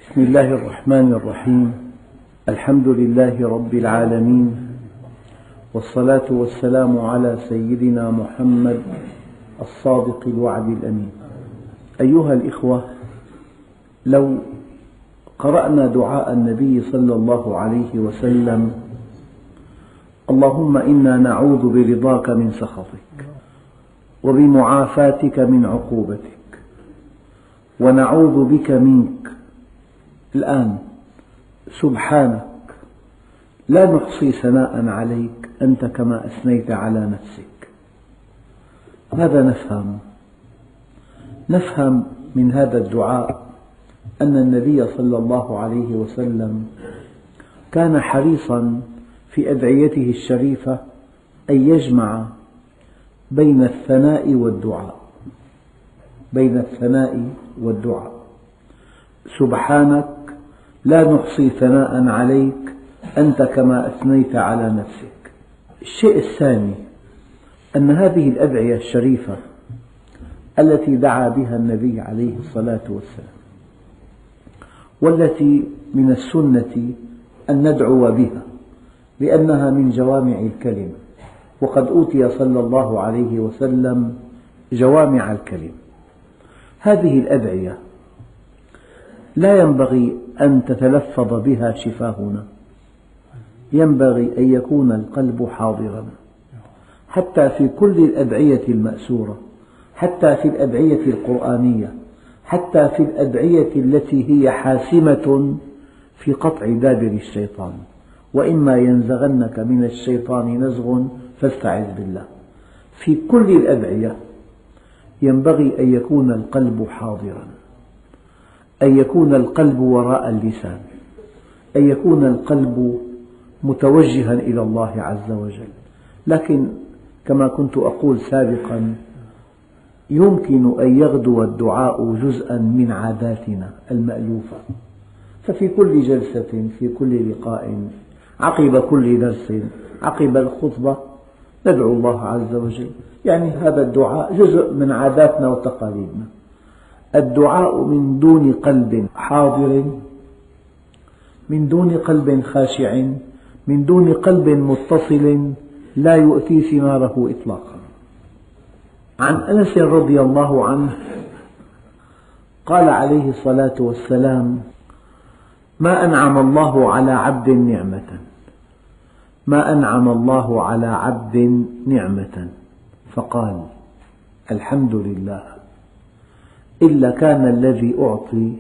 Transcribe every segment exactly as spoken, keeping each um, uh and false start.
بسم الله الرحمن الرحيم. الحمد لله رب العالمين، والصلاة والسلام على سيدنا محمد الصادق الوعد الأمين. أيها الإخوة، لو قرأنا دعاء النبي صلى الله عليه وسلم: اللهم إنا نعوذ برضاك من سخطك وبمعافاتك من عقوبتك ونعوذ بك منك، الآن سبحانك لا نحصي ثناء عليك أنت كما أثنيت على نفسك. ماذا نفهم؟ نفهم من هذا الدعاء أن النبي صلى الله عليه وسلم كان حريصا في أدعيته الشريفة أن يجمع بين الثناء والدعاء بين الثناء والدعاء سبحانك لا نحصي ثناء عليك أنت كما أثنيت على نفسك. الشيء الثاني أن هذه الأدعية الشريفة التي دعا بها النبي عليه الصلاة والسلام، والتي من السنة أن ندعو بها لأنها من جوامع الكلم، وقد أوتي صلى الله عليه وسلم جوامع الكلم. هذه الأدعية لا ينبغي أن تتلفظ بها شفاهنا، ينبغي أن يكون القلب حاضرا، حتى في كل الأدعية المأثورة، حتى في الأدعية القرآنية، حتى في الأدعية التي هي حاسمة في قطع دابر الشيطان: وإما ينزغنك من الشيطان نزغ فاستعذ بالله. في كل الأدعية ينبغي أن يكون القلب حاضرا، أن يكون القلب وراء اللسان، أن يكون القلب متوجها إلى الله عز وجل. لكن كما كنت أقول سابقا، يمكن أن يغدو الدعاء جزءا من عاداتنا المألوفة، ففي كل جلسة، في كل لقاء، عقب كل درس، عقب الخطبة، ندعو الله عز وجل. يعني هذا الدعاء جزء من عاداتنا وتقاليدنا. الدعاء من دون قلب حاضر، من دون قلب خاشع، من دون قلب متصل لا يؤتي ثماره إطلاقا. عن أنس رضي الله عنه قال عليه الصلاة والسلام: ما أنعم الله على عبد نعمة ما أنعم الله على عبد نعمة فقال الحمد لله إلا كان الذي أعطي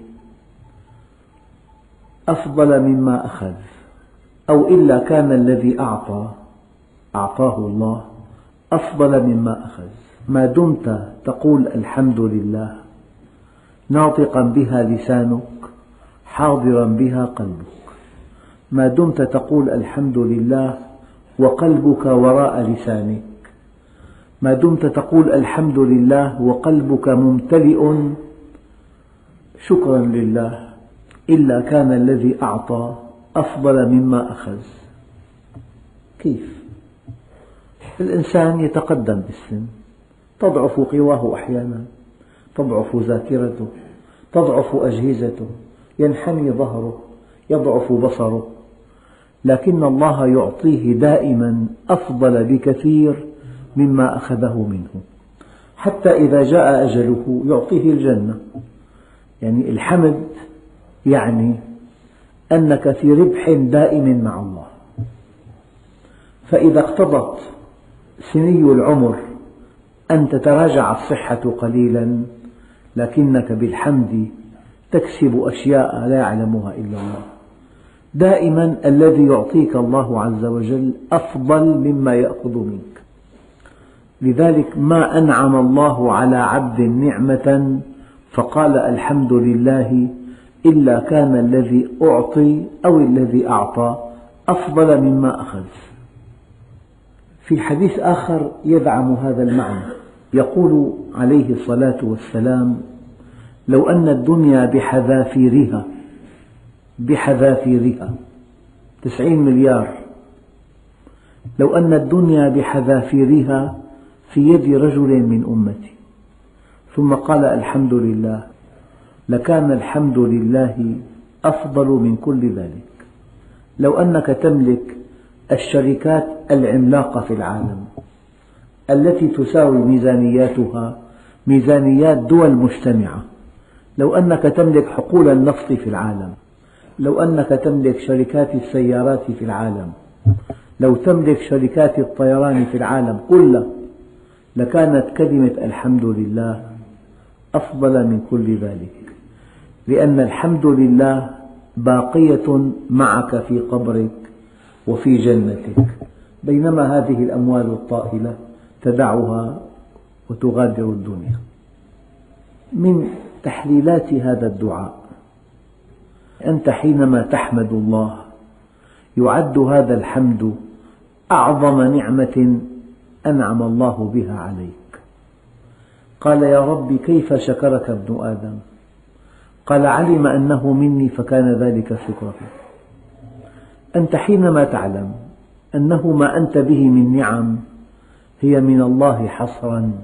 أفضل مما أخذ، أو إلا كان الذي أعطى أعطاه الله أفضل مما أخذ. ما دمت تقول الحمد لله ناطقا بها لسانك، حاضرا بها قلبك. ما دمت تقول الحمد لله وقلبك وراء لسانك، ما دمت تقول الحمد لله وقلبك ممتلئ شكرا لله، إلا كان الذي أعطى أفضل مما أخذ. كيف؟ الإنسان يتقدم بالسن، تضعف قواه أحيانا، تضعف ذاكرته، تضعف أجهزته، ينحني ظهره، يضعف بصره، لكن الله يعطيه دائما أفضل بكثير مما أخذه منه، حتى إذا جاء أجله يعطيه الجنة. يعني الحمد يعني أنك في ربح دائم مع الله. فإذا اقتضت سني العمر أن تتراجع الصحة قليلا، لكنك بالحمد تكسب أشياء لا يعلمها إلا الله. دائما الذي يعطيك الله عز وجل أفضل مما يأخذ منك. لذلك ما أنعم الله على عبد نعمة فقال الحمد لله إلا كان الذي أعطي أو الذي أعطى أفضل مما أخذ. في حديث آخر يدعم هذا المعنى، يقول عليه الصلاة والسلام: لو أن الدنيا بحذافيرها بحذافيرها تسعين مليار، لو أن الدنيا بحذافيرها في يد رجل من أمتي ثم قال الحمد لله، لكان الحمد لله أفضل من كل ذلك. لو أنك تملك الشركات العملاقة في العالم التي تساوي ميزانياتها ميزانيات دول مجتمعة، لو أنك تملك حقول النفط في العالم، لو أنك تملك شركات السيارات في العالم، لو تملك شركات الطيران في العالم كله، لكانت كلمة الحمد لله أفضل من كل ذلك، لأن الحمد لله باقية معك في قبرك وفي جنتك، بينما هذه الأموال الطائلة تدعها وتغادر الدنيا. من تحليلات هذا الدعاء أنت حينما تحمد الله يعد هذا الحمد أعظم نعمة أنعم الله بها عليك. قال يا رب كيف شكرك ابن آدم؟ قال علم أنه مني فكان ذلك شكرا. أنت حينما تعلم أنه ما أنت به من نعم هي من الله حصرا،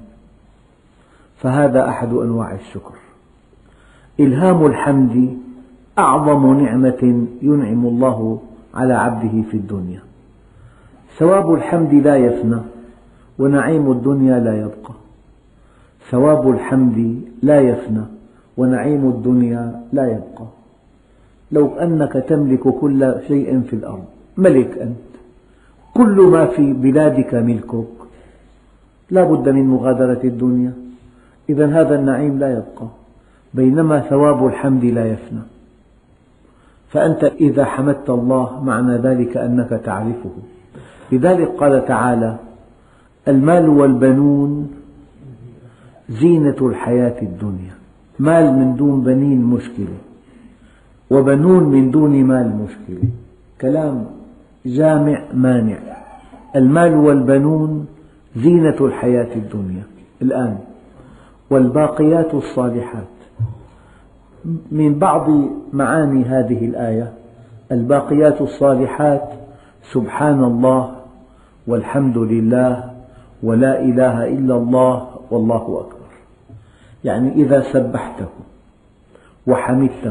فهذا أحد أنواع الشكر. إلهام الحمد أعظم نعمة ينعم الله على عبده في الدنيا. ثواب الحمد لا يفنى ونعيم الدنيا لا يبقى. ثواب الحمد لا يفنى ونعيم الدنيا لا يبقى. لو أنك تملك كل شيء في الأرض، ملك أنت، كل ما في بلادك ملكك، لا بد من مغادرة الدنيا، إذن هذا النعيم لا يبقى، بينما ثواب الحمد لا يفنى. فأنت إذا حمدت الله معنى ذلك أنك تعرفه. لذلك قال تعالى المال والبنون زينة الحياة الدنيا. مال من دون بنين مشكلة، وبنون من دون مال مشكلة، كلام جامع مانع. المال والبنون زينة الحياة الدنيا الآن، والباقيات الصالحات. من بعض معاني هذه الآية الباقيات الصالحات سبحان الله والحمد لله ولا إله إلا الله والله أكبر. يعني إذا سبحته وحمدته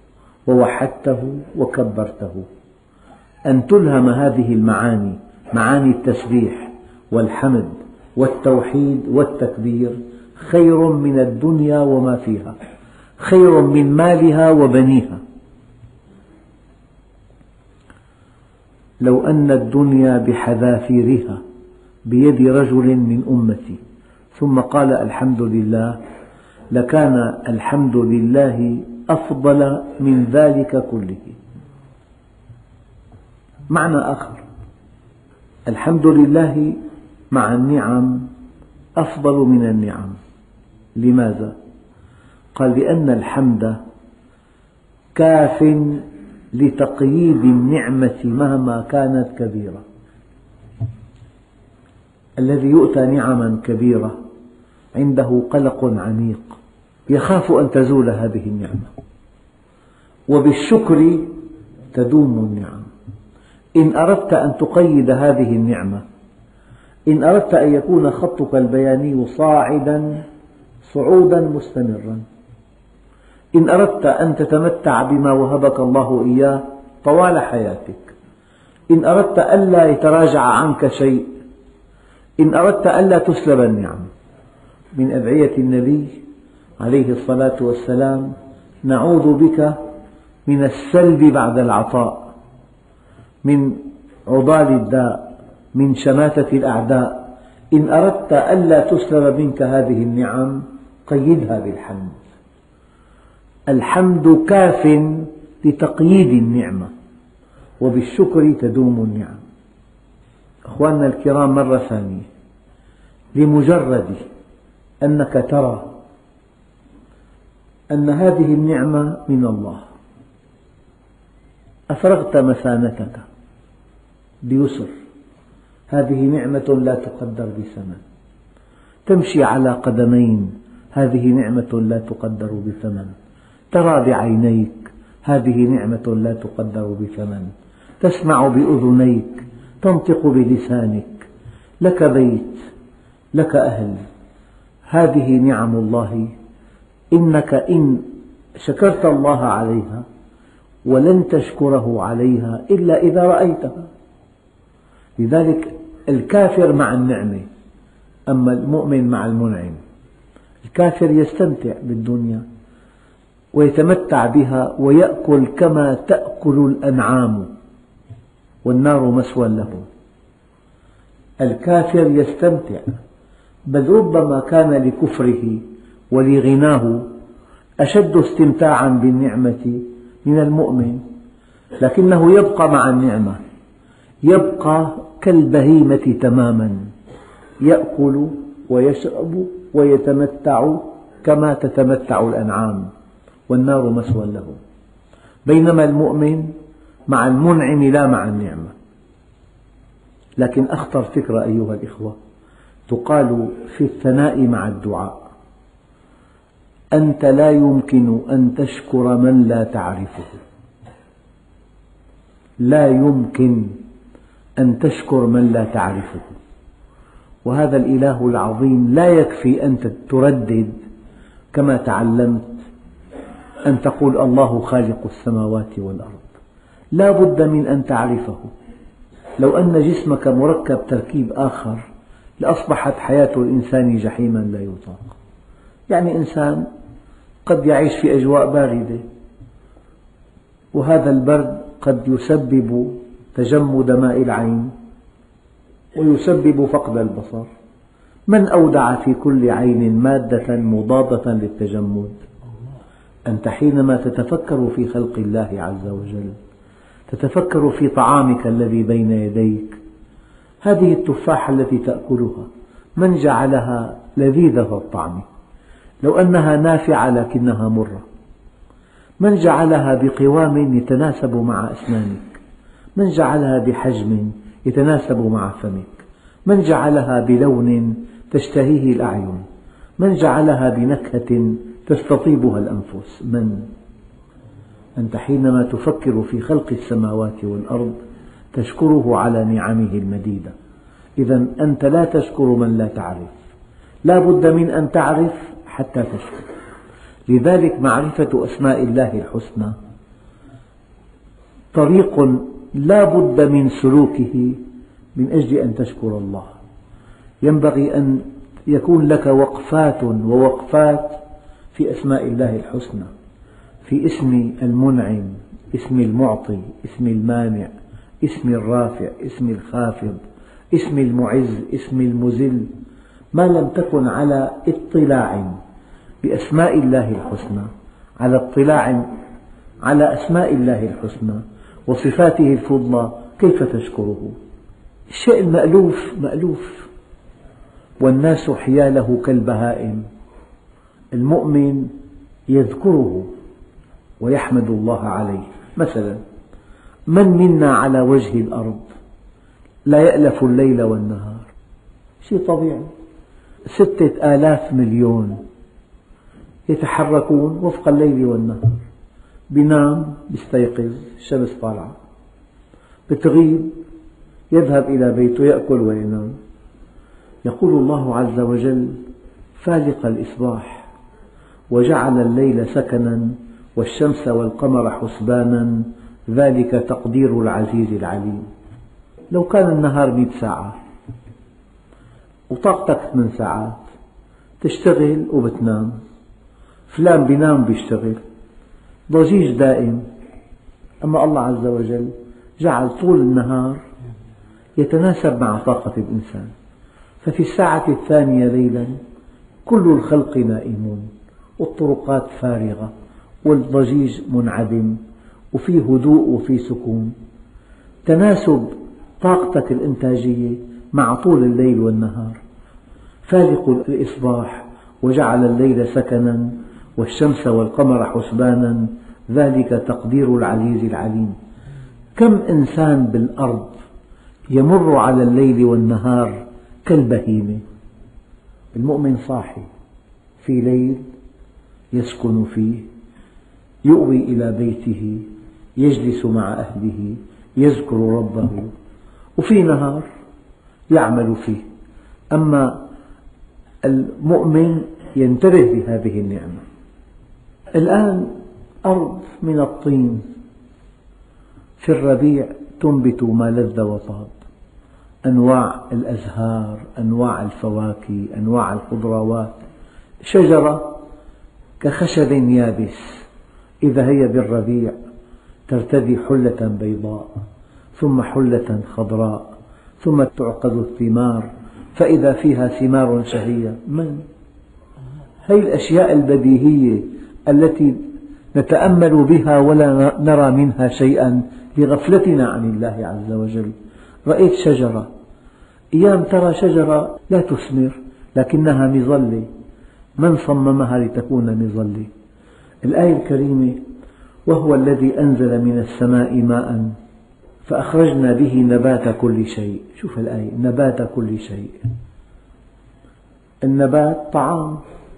ووحدته وكبرته، أن تلهم هذه المعاني، معاني التسبيح والحمد والتوحيد والتكبير، خير من الدنيا وما فيها، خير من مالها وبنيها. لو أن الدنيا بحذافيرها بيد رجل من أمتي ثم قال الحمد لله لكان الحمد لله أفضل من ذلك كله. معنى آخر، الحمد لله مع النعم أفضل من النعم. لماذا؟ قال لأن الحمد كاف لتقييد النعمة مهما كانت كبيرة. الذي يؤتى نعما كبيرة عنده قلق عميق، يخاف أن تزول هذه النعمة، وبالشكر تدوم النعم. إن أردت أن تقيد هذه النعمة، إن أردت أن يكون خطك البياني صاعدا صعودا مستمرا، إن أردت أن تتمتع بما وهبك الله إياه طوال حياتك، إن أردت ألا يتراجع عنك شيء، إن أردت ألا تسلب النعم. من أدعية النبي عليه الصلاة والسلام نعوذ بك من السلب بعد العطاء، من عضال الداء، من شماتة الأعداء. إن أردت ألا تسلب منك هذه النعم قيدها بالحمد. الحمد كاف لتقييد النعمة، وبالشكر تدوم النعم. أخواننا الكرام، مرة ثانية، لمجرد أنك ترى أن هذه النعمة من الله، أفرغت مسانتك بيسر، هذه نعمة لا تقدر بثمن. تمشي على قدمين، هذه نعمة لا تقدر بثمن. ترى بعينيك، هذه نعمة لا تقدر بثمن. تسمع بأذنيك، تنطق بلسانك، لك بيت، لك أهل، هذه نعم الله. إنك إن شكرت الله عليها ولن تشكره عليها إلا إذا رأيتها. لذلك الكافر مع النعمة، أما المؤمن مع المنعم. الكافر يستمتع بالدنيا ويتمتع بها ويأكل كما تأكل الأنعام والنار مثوى له. الكافر يستمتع، بل ربما كان لكفره ولغناه أشد استمتاعا بالنعمة من المؤمن، لكنه يبقى مع النعمة، يبقى كالبهيمة تماما، يأكل ويشرب ويتمتع كما تتمتع الأنعام والنار مثوى له. بينما المؤمن مع المنعم لا مع النعمة. لكن أخطر فكرة أيها الإخوة تقال في الثناء مع الدعاء: أنت لا يمكن أن تشكر من لا تعرفه. لا يمكن أن تشكر من لا تعرفه. وهذا الإله العظيم لا يكفي أن تردد كما تعلمت أن تقول الله خالق السماوات والأرض، لا بد من أن تعرفه. لو أن جسمك مركب تركيب آخر لأصبحت حياة الإنسان جحيما لا يطاق. يعني إنسان قد يعيش في أجواء باردة، وهذا البرد قد يسبب تجمد ماء العين ويسبب فقد البصر. من أودع في كل عين مادة مضادة للتجمد؟ أنت حينما تتفكر في خلق الله عز وجل تتفكر في طعامك الذي بين يديك. هذه التفاحة التي تأكلها من جعلها لذيذة الطعم؟ لو أنها نافعة لكنها مرة. من جعلها بقوام يتناسب مع أسنانك؟ من جعلها بحجم يتناسب مع فمك؟ من جعلها بلون تشتهيه الأعين؟ من جعلها بنكهة تستطيبها الأنفس؟ من؟ أنت حينما تفكر في خلق السماوات والأرض تشكره على نعمه المديدة. إذا أنت لا تشكر من لا تعرف، لا بد من أن تعرف حتى تشكر. لذلك معرفة أسماء الله الحسنى طريق لا بد من سلوكه من أجل أن تشكر الله. ينبغي أن يكون لك وقفات ووقفات في أسماء الله الحسنى، في اسم المنعم، اسم المعطي، اسم المانع، اسم الرافع، اسم الخافض، اسم المعز، اسم المذل. ما لم تكن على اطلاع بأسماء الله الحسنى، على اطلاع على أسماء الله الحسنى وصفاته الفضلى، كيف تشكره؟ الشيء المألوف مألوف، والناس حياله كالبهائم. المؤمن يذكره ويحمد الله عليه. مثلا من منا على وجه الأرض لا يألف الليل والنهار؟ شيء طبيعي. ستة آلاف مليون يتحركون وفق الليل والنهار. بينام بيستيقظ الشمس طالعة، بتغيب يذهب إلى بيته يأكل وينام. يقول الله عز وجل: فالق الإصباح وجعل الليل سكنا والشمس والقمر حسبانا ذلك تقدير العزيز العليم. لو كان النهار مئة ساعة وطاقتك ثمان ساعات تشتغل وبتنام، فلان بينام وبيشتغل، ضجيج دائم. أما الله عز وجل جعل طول النهار يتناسب مع طاقة الإنسان، ففي الساعة الثانية ليلا كل الخلق نائمون والطرقات فارغة والضجيج منعدم وفي هدوء وفي سكون. تناسب طاقتك الإنتاجية مع طول الليل والنهار. فالق الإصباح وجعل الليل سكنا والشمس والقمر حسبانا ذلك تقدير العزيز العليم. كم إنسان بالأرض يمر على الليل والنهار كالبهيمة. المؤمن صاحي في ليل يسكن فيه، يؤوي إلى بيته، يجلس مع أهله، يذكر ربه، وفي نهار يعمل فيه. أما المؤمن ينتبه لهذه النعمة. الآن أرض من الطين في الربيع تنبت ما لذ وطاب، أنواع الأزهار، أنواع الفواكه، أنواع الخضروات، شجرة كخشب يابس إذا هي بالربيع ترتدي حلة بيضاء ثم حلة خضراء ثم تعقد الثمار فإذا فيها ثمار شهية. من؟ هذه الأشياء البديهية التي نتأمل بها ولا نرى منها شيئا لغفلتنا عن الله عز وجل. رأيت شجرة، أيام ترى شجرة لا تثمر لكنها مظلة، من صممها لتكون مظلة؟ الآية الكريمة: وهو الذي أنزل من السماء ماء فأخرجنا به نبات كل شيء. شوف الآية: نبات كل شيء. النبات طعام،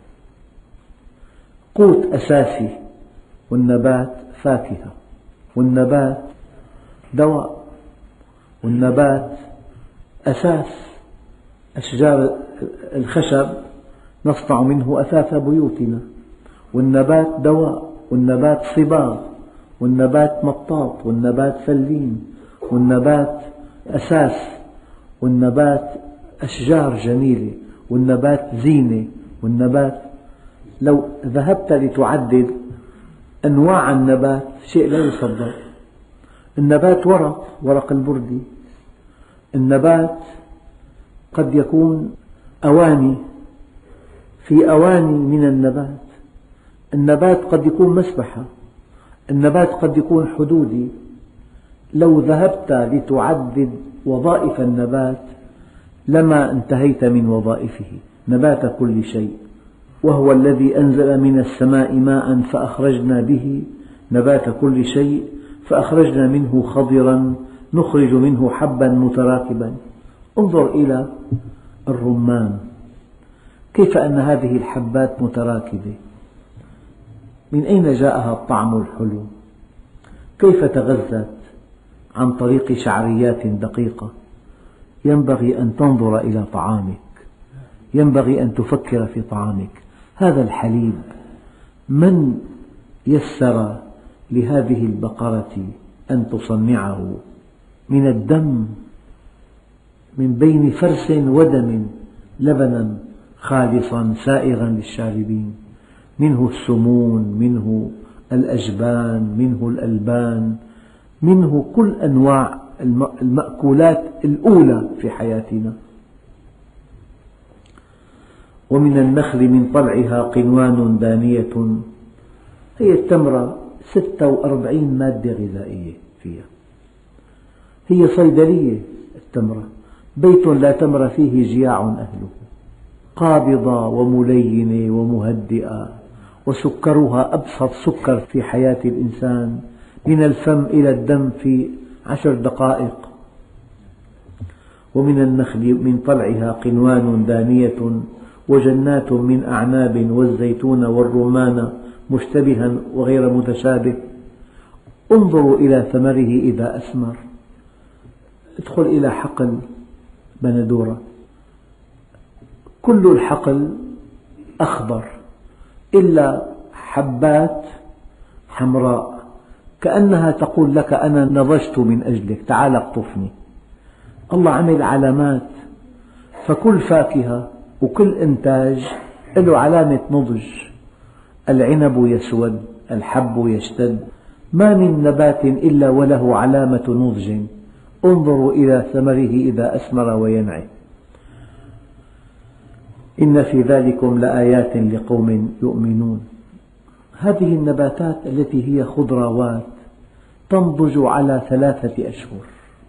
قوت أساسي، والنبات فاكهة، والنبات دواء، والنبات أساس. أشجار الخشب نصنع منه أثاث بيوتنا، والنبات دواء، والنبات صباغ، والنبات مطاط، والنبات فلين، والنبات أساس، والنبات أشجار جميلة، والنبات زينة، والنبات. لو ذهبت لتعدد أنواع النبات شيء لا يصدق. النبات ورق، ورق البردي. النبات قد يكون أواني، في أواني من النبات. النبات قد يكون مسبحة، النبات قد يكون حدودي. لو ذهبت لتعدد وظائف النبات لما انتهيت من وظائفه. نبات كل شيء. وهو الذي أنزل من السماء ماء فأخرجنا به نبات كل شيء فأخرجنا منه خضرا نخرج منه حبا متراكبا. انظر إلى الرمان، كيف أن هذه الحبات متراكبة، من أين جاءها الطعم الحلو؟ كيف تغذت؟ عن طريق شعريات دقيقة. ينبغي أن تنظر إلى طعامك، ينبغي أن تفكر في طعامك. هذا الحليب من يسر لهذه البقرة أن تصنعه؟ من الدم، من بين فرث ودم، لبنا خالصا سائغا للشاربين، منه السمون، منه الأجبان، منه الألبان، منه كل أنواع المأكولات الأولى في حياتنا. ومن النخل من طلعها قنوان دانية. هي التمرة ستة وأربعين مادة غذائية فيها، هي صيدلية التمرة. بيت لا تمر فيه جياع أهله، قابضة وملينة ومهدئة، وسكرها أبسط سكر في حياة الإنسان، من الفم إلى الدم في عشر دقائق. ومن النخل من طلعها قنوان دانية وجنات من أعناب والزيتون والرمان مشتبها وغير متشابه. انظروا إلى ثمره إذا أثمر. ادخل إلى حقل بندورة، كل الحقل أخضر إلا حبات حمراء، كأنها تقول لك أنا نضجت من أجلك، تعال اقطفني. الله عمل علامات، فكل فاكهة وكل إنتاج له علامة نضج. العنب يسود، الحب يشتد، ما من نبات إلا وله علامة نضج. انظروا إلى ثمره إذا أثمر وينعي. إن في ذلكم لآيات لقوم يؤمنون. هذه النباتات التي هي خضروات تنضج على ثلاثة أشهر،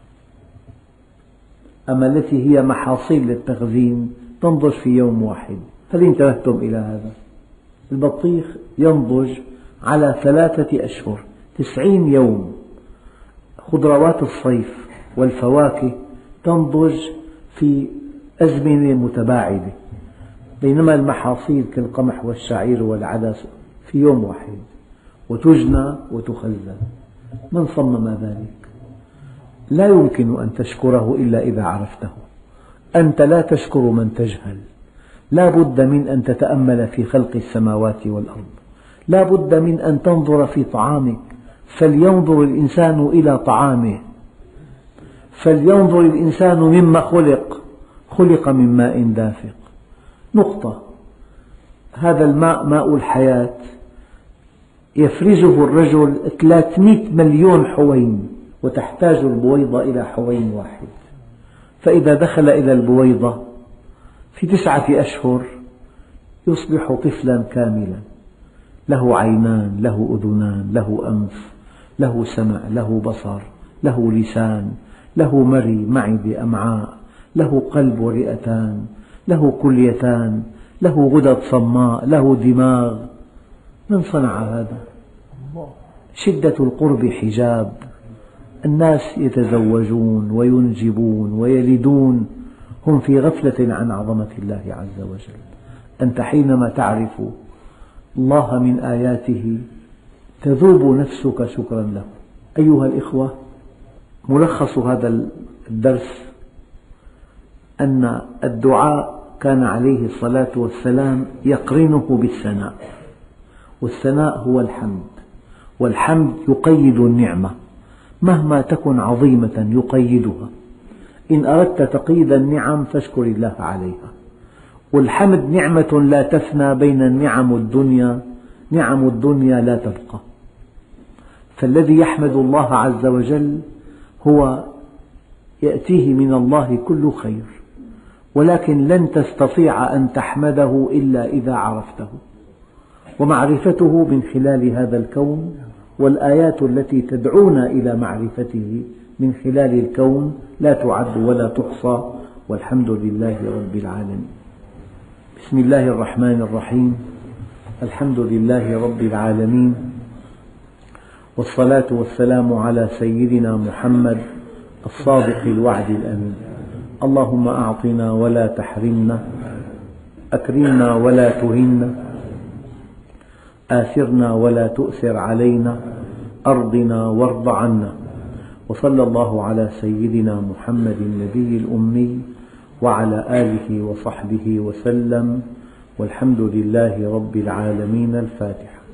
أما التي هي محاصيل للتخزين تنضج في يوم واحد. هل انتبهتم إلى هذا؟ البطيخ ينضج على ثلاثة أشهر، تسعين يوم. خضروات الصيف والفواكه تنضج في أزمنة متباعدة، بينما المحاصيل كالقمح والشعير والعدس في يوم واحد، وتجنى وتخزن. من صمم ذلك؟ لا يمكن أن تشكره إلا إذا عرفته. أنت لا تشكر من تجهل. لا بد من أن تتأمل في خلق السماوات والأرض، لا بد من أن تنظر في طعامك. فلينظر الإنسان إلى طعامه، فلينظر الإنسان مما خلق، خلق من ماء دافق. نقطة. هذا الماء ماء الحياة يفرزه الرجل ثلاثمئة مليون حوين، وتحتاج البويضة إلى حوين واحد، فإذا دخل إلى البويضة في تسعة أشهر يصبح طفلا كاملا، له عينان، له أذنان، له أنف، له سمع، له بصر، له لسان، له مري، معدة، أمعاء، له قلب ورئتان، له كليتان، له غدد صماء، له دماغ. من صنع هذا؟ شدة القرب حجاب. الناس يتزوجون وينجبون ويلدون، هم في غفلة عن عظمة الله عز وجل. أنت حينما تعرف الله من آياته تذوب نفسك شكرا له. أيها الإخوة، ملخص هذا الدرس أن الدعاء كان عليه الصلاة والسلام يقرنه بالثناء، والثناء هو الحمد، والحمد يقيد النعمة مهما تكن عظيمة يقيدها. إن أردت تقييد النعم فاشكر الله عليها. والحمد نعمة لا تفنى بين النعم الدنيا، نعم الدنيا لا تبقى. فالذي يحمد الله عز وجل هو يأتيه من الله كل خير، ولكن لن تستطيع أن تحمده إلا إذا عرفته، ومعرفته من خلال هذا الكون، والآيات التي تدعونا إلى معرفته من خلال الكون لا تعد ولا تحصى، والحمد لله رب العالمين. بسم الله الرحمن الرحيم. الحمد لله رب العالمين، والصلاة والسلام على سيدنا محمد الصادق الوعد الأمين. اللهم أعطنا ولا تحرمنا، أكرمنا ولا تهنا، آثرنا ولا تؤثر علينا، أرضنا وارض عنا. وصلى الله على سيدنا محمد النبي الأمي وعلى آله وصحبه وسلم، والحمد لله رب العالمين. الفاتحة.